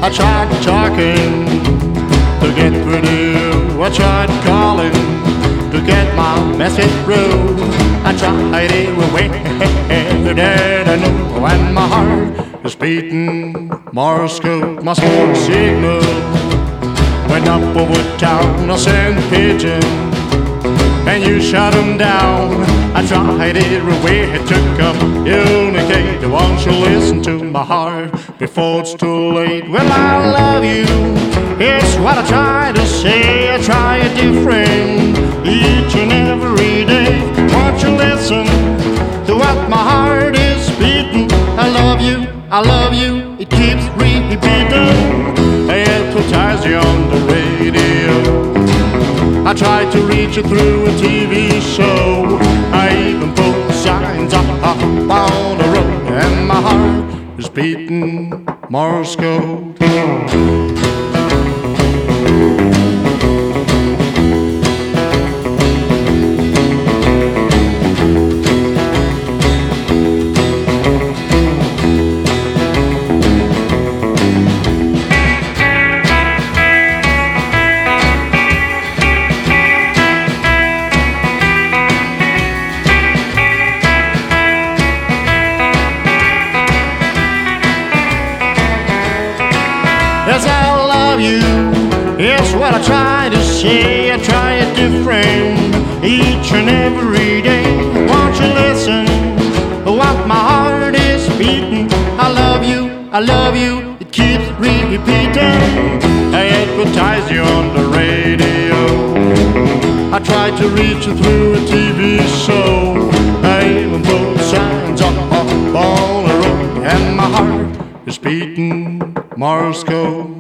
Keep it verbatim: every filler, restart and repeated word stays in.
I tried talking to get through to you. I tried calling to get my message through. I tried every way that I know, and my heart is beating Morse code. My smoke signal went up over town. I sent a pigeon and you shot him down. I tried every way it took up communicate. Won't you listen to my heart before it's too late? Well, I love you, it's what I try to say. I try it different each and every day. Won't you listen to what my heart is beating? I love you, I love you, it keeps repeating. I advertise you on the radio, I tried to reach you through a T V show. I even put signs up on the road, and my heart is beating Morse code. Yes, I love you, it's what I try to say. I try it different each and every day. Won't you listen to what my heart is beating? I love you, I love you, it keeps repeating. I advertise you on the radio, I try to reach you through a T V show. I even put signs up on the road, and my heart is beating Morse code.